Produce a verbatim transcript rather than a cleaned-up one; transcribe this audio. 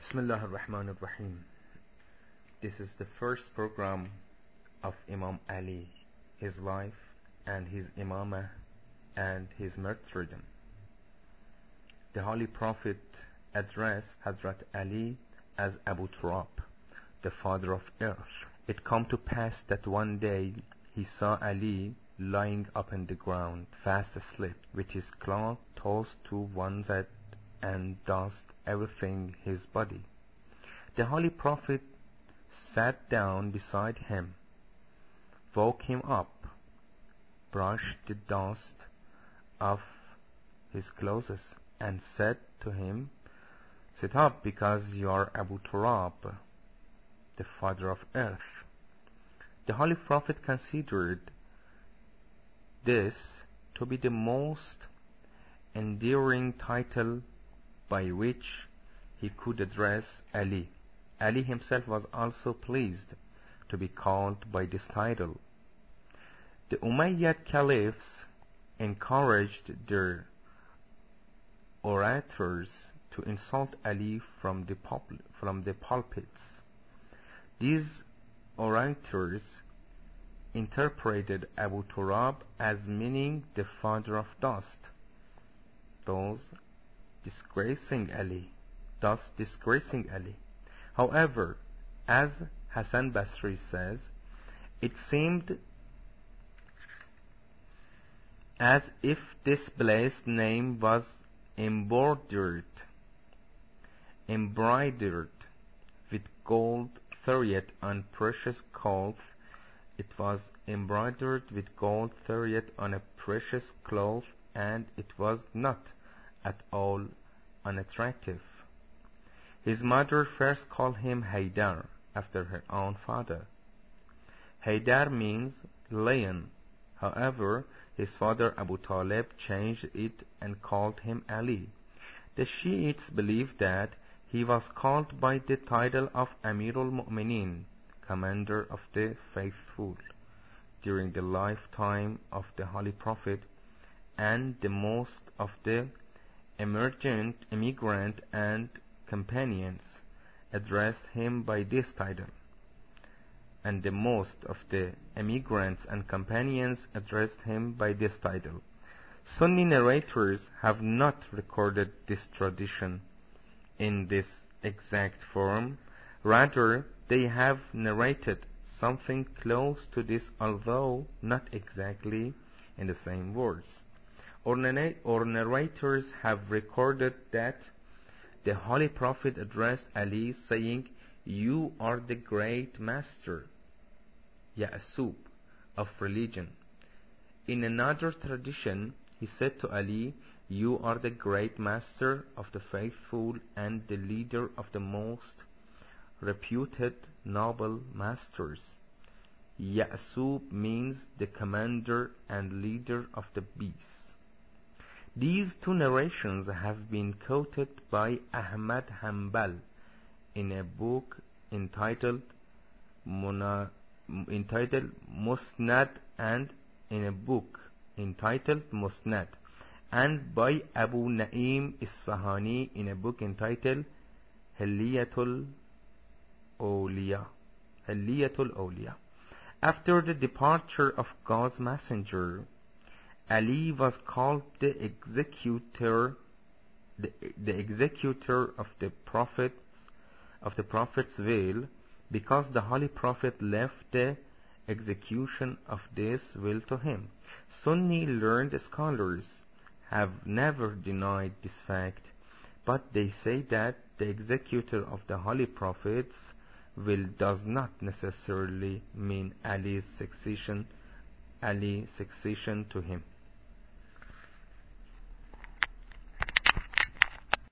Bismillah ar-Rahman ar-Rahim. This is the first program of Imam Ali, his life and his imamah and his martyrdom. The Holy Prophet addressed Hazrat Ali as Abu Turab, the father of earth. It came to pass that one day he saw Ali lying upon the ground, fast asleep, with his cloth tossed to one side and dust everything his body. The Holy Prophet sat down beside him, woke him up, brushed the dust off his clothes, and said to him, "Sit up, because you are Abu Turab, the father of earth." The Holy Prophet considered this to be the most endearing title by which he could address Ali. Ali himself was also pleased to be called by this title. The Umayyad caliphs encouraged their orators to insult Ali from the, pul- from the pulpits. These orators interpreted Abu Turab as meaning the father of dust, thus disgracing Ali, thus disgracing Ali. However, as Hassan Basri says, it seemed as if this blessed name was embroidered, embroidered with gold thread on precious cloth. It was embroidered with gold thread on a precious cloth, and it was not at all unattractive. His mother first called him Haydar, after her own father. Haydar means lion. However, his father Abu Talib changed it and called him Ali. The Shiites believe that he was called by the title of Amirul Mu'minin, commander of the faithful, during the lifetime of the Holy Prophet, and the most of the emergent immigrant and companions addressed him by this title, and the most of the emigrants and companions addressed him by this title. Sunni narrators have not recorded this tradition in this exact form. Rather, they have narrated something close to this, although not exactly in the same words. Or, or narrators have recorded that the Holy Prophet addressed Ali saying, "You are the great master, Ya'sub, of religion." In another tradition, he said to Ali, "You are the great master of the faithful and the leader of the most reputed noble masters." Ya'sub means the commander and leader of the beasts. These two narrations have been quoted by Ahmad Hanbal in a book entitled Muna, entitled Musnad, and in a book entitled Musnad, and by Abu Naim Isfahani in a book entitled Hilyatul Awliya. Hilyatul Awliya. After the departure of God's messenger, Ali was called the executor, the, the executor of the prophets, of the prophet's will, because the Holy Prophet left the execution of this will to him. Sunni learned scholars have never denied this fact, but they say that the executor of the Holy Prophet's will does not necessarily mean Ali's succession, Ali's succession to him.